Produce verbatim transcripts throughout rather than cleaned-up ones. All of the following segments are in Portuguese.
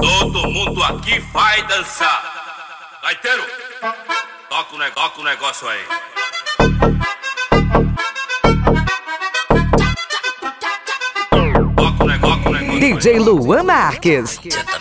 Todo mundo aqui vai dançar. Gaiteiro, toca o negócio, toca o negócio aí. Toca o negócio, o negócio. D J Luan Marques.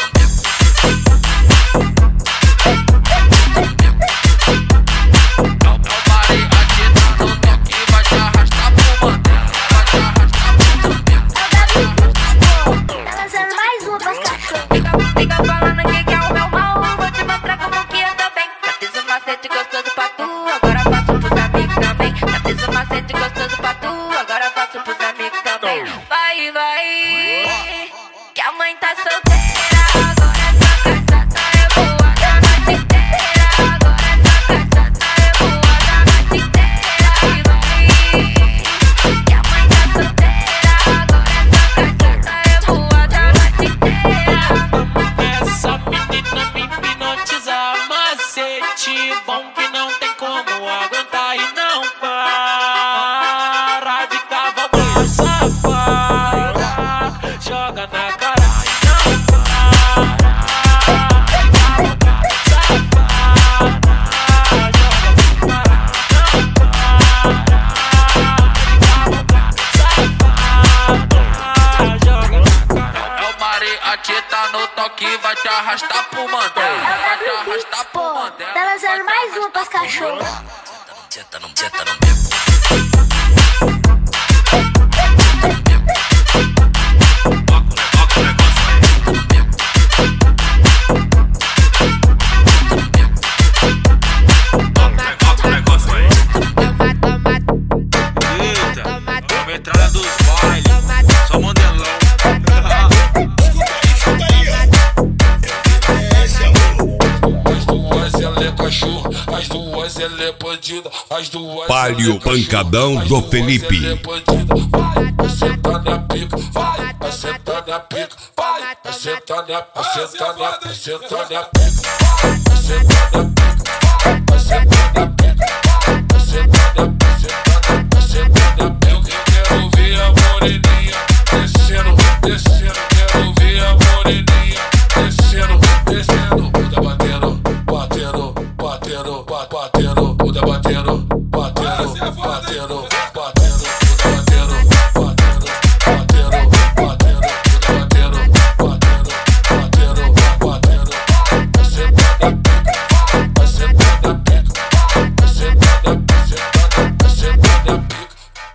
Vai, vai, que a mãe tá solteira, agora essa cachaça é boa da noite inteira. Agora essa cachaça é boa da noite inteira. Vai, que a mãe tá solteira, agora essa cachaça é boa da noite inteira. Essa menina me hipnotiza, macete bom que não tem como aguentar e não para de cavalgar, safada, joga na cara e não para de cavalgar, safada, joga na cara, não para de cavalgar, safada, joga na cara. É o mariachi, tá no toque, vai te arrastar pro mandel, vai te arrastar pro mandel. Tá lançando mais uma pras cachorros. Senta no, senta no meu. Entrada dos bailes, só modelão. As duas ela é cachorro, as duas ela é bandida, as duas. Palio Pancadão do Felipe. Vai, sentar na pica, vai, vai sentar na pica, vai, vai sentar na, vai sentar na, vai sentar na pica, vai sentar na pica, vai sentar na pica.